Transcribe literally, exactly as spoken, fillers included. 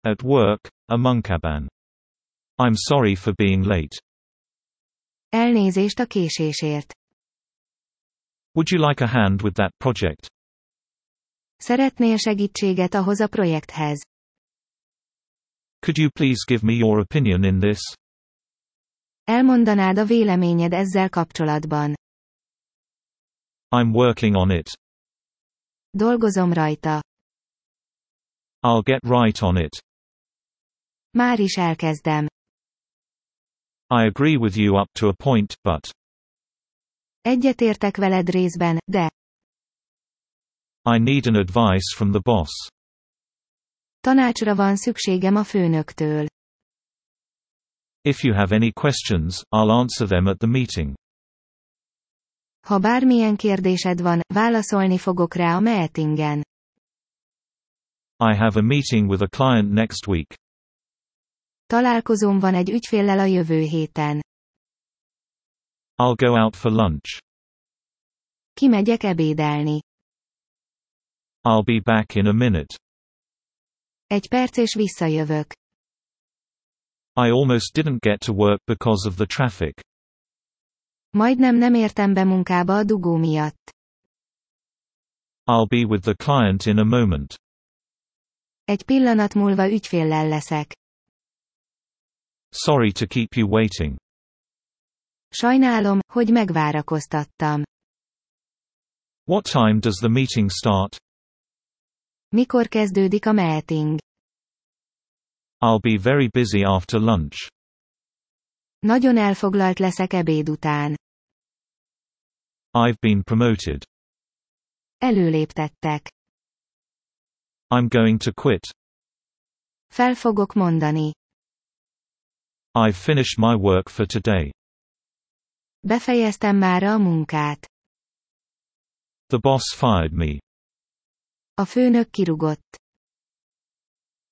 At work, a Munkaban. I'm sorry for being late. Elnézést a késésért. Would you like a hand with that project? Szeretnél segítséget ahhoz a projekthez? Could you please give me your opinion in this? Elmondanád a véleményed ezzel kapcsolatban. I'm working on it. Dolgozom rajta. I'll get right on it. Már is elkezdem. I agree with you up to a point, but Egyetértek veled részben, de I need an advice from the boss. tanácsra van szükségem a főnöktől. If you have any questions, I'll answer them at the meeting. Ha bármilyen kérdésed van, válaszolni fogok rá a meetingen. I have a meeting with a client next week. Találkozóm van egy ügyféllel a jövő héten. I'll go out for lunch. Kimegyek ebédelni. I'll be back in a minute. Egy perc és visszajövök. I almost didn't get to work because of the traffic. Majdnem nem értem be munkába a dugó miatt. I'll be with the client in a moment. Egy pillanat múlva ügyféllel leszek. Sorry to keep you waiting. Sajnálom, hogy megvárakoztattam. What time does the meeting start? Mikor kezdődik a meeting? I'll be very busy after lunch. Nagyon elfoglalt leszek ebéd után. I've been promoted. Előléptettek. I'm going to quit. Fel fogok mondani. I've finished my work for today. Befejeztem mára a munkát. The boss fired me. A főnök kirúgott.